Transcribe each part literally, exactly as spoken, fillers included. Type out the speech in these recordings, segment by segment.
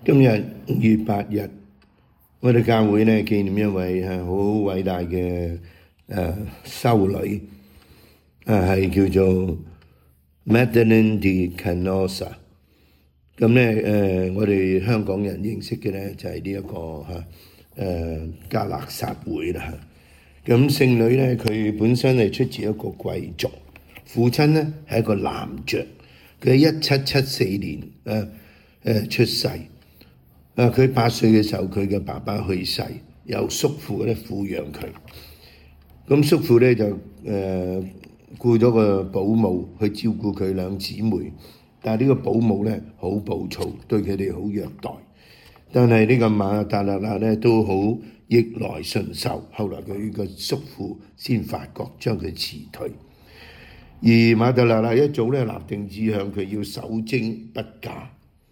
今日五月八日，我哋教會咧紀念一位係好偉大嘅誒修女，啊係叫做 Madeleine de Canossa。咁咧誒，我哋香港人認識嘅咧就係呢一個嚇誒加勒撒會啦。咁聖女咧，佢本身係出自一個貴族，父親咧係一個男爵，佢喺一七七四年誒誒出世。啊！佢八歲嘅時候，佢嘅爸爸去世，由叔父咧撫養佢。咁叔父咧就誒、呃、僱咗個保姆去照顧佢兩姊妹，但係呢個保姆咧好暴躁，對佢哋好虐待。但係呢個馬達勒納咧都好逆來順受，後來佢個叔父先發覺將佢辭退。而馬達勒納一早咧立定志向，佢要守貞不嫁。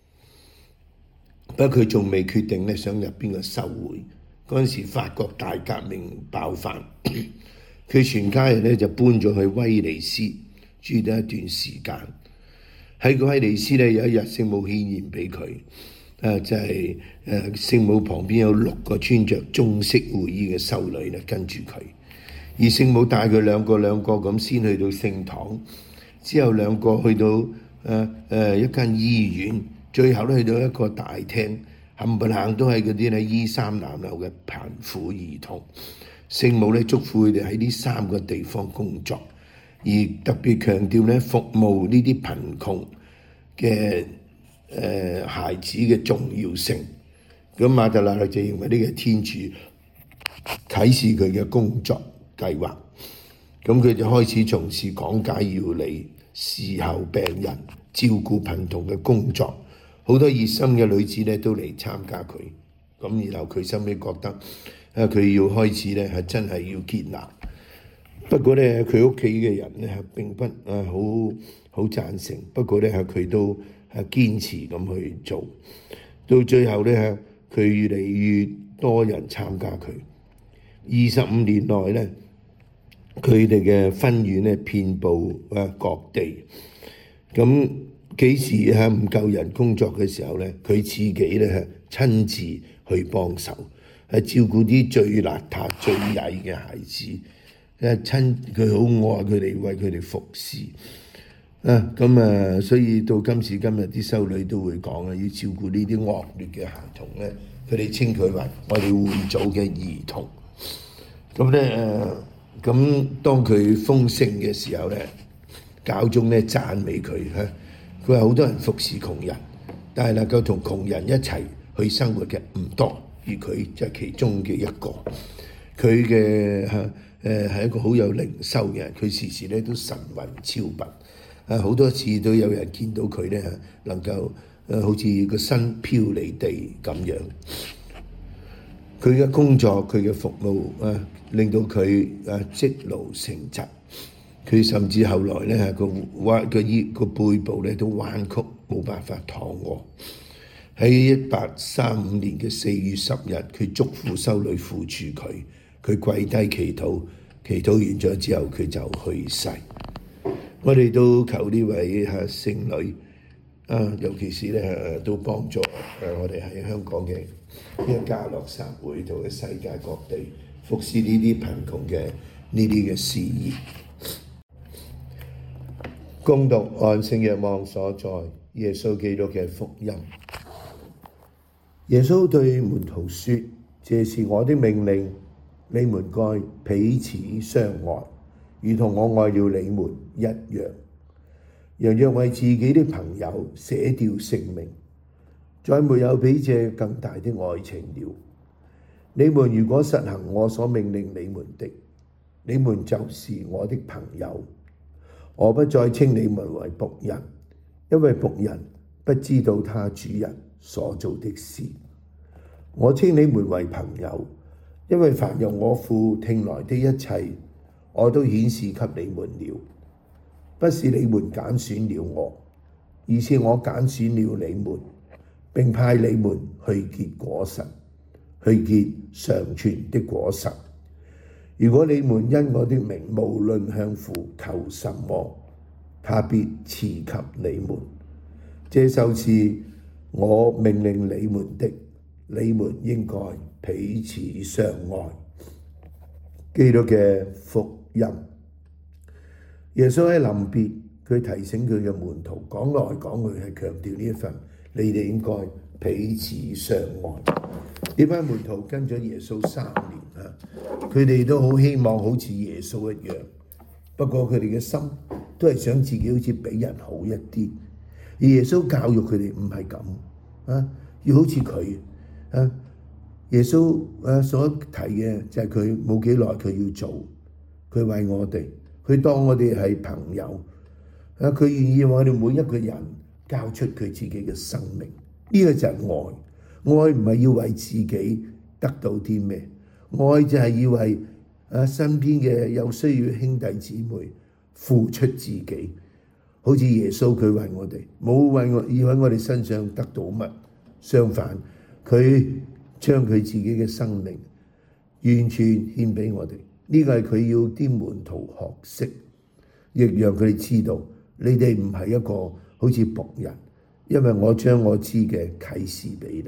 不過佢仲未決定咧，想入邊個修會。嗰陣時法國大革命爆發，佢全家人咧就搬咗去威尼斯住咗一段時間。喺個威尼斯咧有一日聖母獻言俾佢，誒就係誒聖母旁邊有六個穿着棕色會衣嘅修女咧跟住佢，而聖母帶佢兩個兩個咁先去到聖堂，之後兩個去到誒誒、呃、一間醫院。最後咧去到一個大廳，冚唪唥都係嗰啲咧衣衫襤褸嘅貧苦兒童。聖母咧囑咐佢哋喺呢三個地方工作，而特別強調咧服務呢啲貧窮嘅誒孩子嘅重要性。咁馬達勒納就認為呢個天主啟示佢嘅工作計劃，咁佢就開始從事講解要理、侍候病人、照顧貧窮嘅工作。好多熱心嘅女子咧都嚟參加佢，咁然後佢心裏覺得啊，佢要開始咧係真係要建立。不過咧佢屋企嘅人咧係並不啊好好贊成，不過咧係佢都係堅持咁去做。到最後咧佢越嚟越多人參加佢。二十五年內咧，佢哋嘅分院咧遍佈啊各地，咁。幾時係唔夠人工作嘅時候咧，佢自己咧係親自去幫手，係照顧啲最邋遢、最曳嘅孩子，誒親佢好愛佢哋，為佢哋服侍啊！咁啊，所以到今時今日啲修女都會講啊，要照顧呢啲惡劣嘅孩童咧，佢哋稱佢為我哋會組嘅兒童。咁咧誒，咁當佢豐盛嘅時候咧，教宗咧讚美佢嚇。佢話好多人服侍窮人，但係能夠同窮人一齊去生活嘅唔多，而佢就係其中嘅一個。佢嘅嚇誒係一個好有靈修嘅人，佢時時咧都神魂超拔，啊好多次都有人見到佢咧能夠誒好似個身飄離地咁樣。佢嘅工作，佢嘅服務啊，令到佢啊積勞成疾。佢甚至後來咧個彎個腰個背部咧都彎曲，冇辦法躺臥。喺一八三五年嘅四月十日，佢囑咐修女扶住佢，佢跪低祈禱，祈禱完咗之後佢就去世。我哋都求呢位係聖女啊，尤其是咧都幫助誒我哋喺香港嘅呢個加勒撒會同埋世界各地服侍呢啲貧窮嘅呢啲嘅事業。恭讀按聖若望所載耶穌基督嘅福音。耶穌對門徒說：這是我的命令，你們該彼此相愛，如同我愛了你們一樣。人若為自己的朋友捨掉性命，再沒有比這更大的愛情了。你們如果實行我所命令你們的，你們就是我的朋友。我不再稱你們為僕人，因為僕人不知道他主人所做的事。我稱你們為朋友，因為凡由我父聽來的一切，我都顯示給你們了。不是你們揀選了我，而是我揀選了你們，並派你們去結果實，去結常存的果實。如果你們因我的名無論向父求什麼，他必賜給你們。這就是我命令你們的，你們應該彼此相愛。基督嘅福音，耶穌喺臨別，佢提醒佢嘅門徒，講來講去係強調呢一份，你哋應該彼此相愛。呢班門徒跟咗耶穌三年啊，佢哋都好希望好似耶穌一樣，不過佢哋嘅心都係想自己好似比人好一啲。而耶穌教育佢哋唔係咁啊，要好似佢啊。耶穌啊所提嘅就係佢冇幾耐佢要做，佢為我哋，佢當我哋係朋友啊，佢願意我哋每一個人交出佢自己嘅生命，呢個就係愛。愛唔係要為自己得到啲咩，愛就係要為啊身邊嘅有需要兄弟姊妹付出自己，好似耶穌佢為我哋，冇為我要喺我哋身上得到乜，相反佢將佢自己嘅生命完全獻俾我哋。呢個係佢要啲門徒學識，亦讓佢哋知道你哋唔係一個好似僕人，因為我將我知嘅啟示俾你。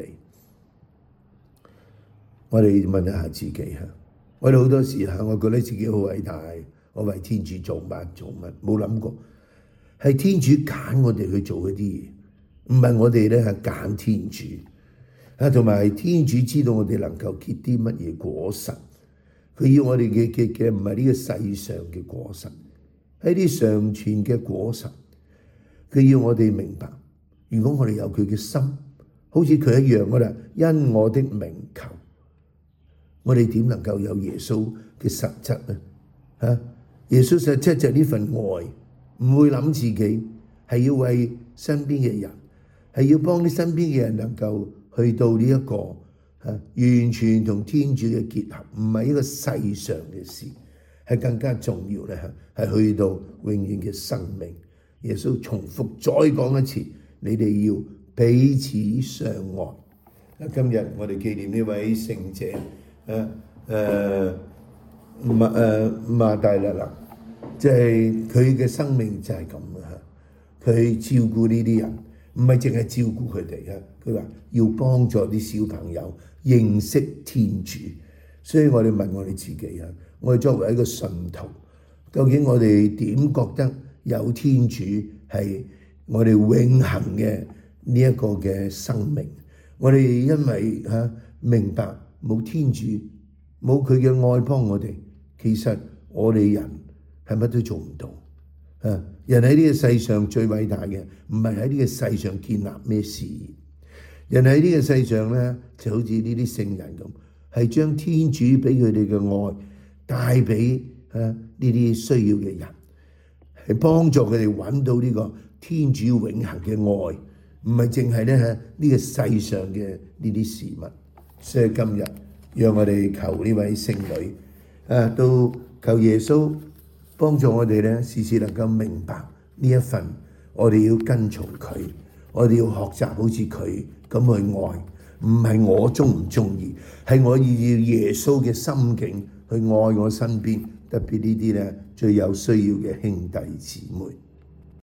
我哋問一下自己嚇，我哋好多時嚇，我覺得自己好偉大，我為天主做乜做乜，冇諗過係天主揀我哋去做一啲嘢，唔係我哋咧係揀天主啊，同埋天主知道我哋能夠結啲乜嘢果實，佢要我哋嘅嘅嘅唔係呢個世上嘅果實，係啲常存嘅果實。佢要我哋明白，如果我哋有佢嘅心，好似佢一樣，我哋因我的名求。我哋點能夠有耶穌嘅實質呢？啊，耶穌實質就係呢份愛，唔會諗自己，係要為身邊嘅人，係要幫啲身邊嘅人能夠去到呢一個啊完全同天主嘅結合，唔係一個世上嘅事，係更加重要咧，係去到永遠嘅生命。耶穌重複再講一次，你哋要彼此相愛。今日我哋紀念呢位聖者。誒誒馬誒馬大勒納，即係佢嘅生命就係咁啊！佢照顧呢啲人，唔係淨係照顧佢哋啊！佢話要幫助啲小朋友認識天主，所以我哋問我哋自己啊，我哋作為一個信徒，究竟我哋點覺得有天主係我哋永恆嘅呢一個嘅生命？我哋因為嚇明白。冇天主，冇佢嘅愛幫我哋，其實我哋人係乜都做唔到。啊，人喺呢個世上最偉大嘅，唔係喺呢個世上建立咩事業。人喺呢個世上咧，就好似呢啲聖人咁，係將天主俾佢哋嘅愛帶俾啊呢啲需要嘅人，係幫助佢哋揾到呢個天主永恆嘅愛，唔係淨係咧喺呢個世上嘅呢啲事物。所以今日讓我哋求呢位聖女，啊，都求耶穌幫助我哋咧，時時能夠明白呢一份，我哋要跟從佢，我哋要學習好似佢咁去愛，唔係我鍾唔鍾意，係我要耶穌嘅心境去愛我身邊，特別呢啲咧最有需要嘅兄弟姊妹。